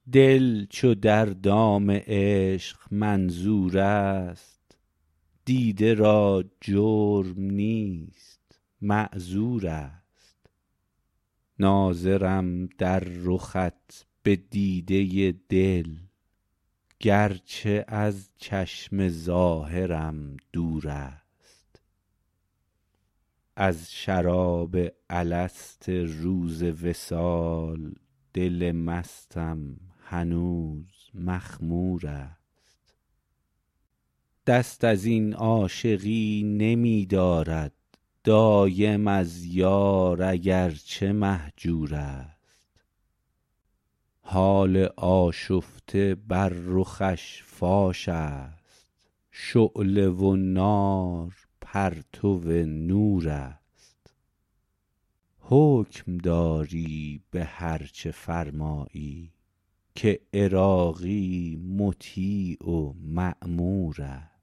دل چو در دام عشق منظور است دیده را جرم نیست معذور است. ناظرم در رخت به دیده دل گرچه از چشم ظاهرم دور است. از شراب الست روز وصال دل مستم هنوز مخمور است. دست از این عاشقی نمی دارد دایم از یار اگرچه مهجور است. حال آشفته بر رخش فاش است شعله و نار پرتو نور است. حکم داری به هر چه فرمایی که عراقی مطیع و مأمور است.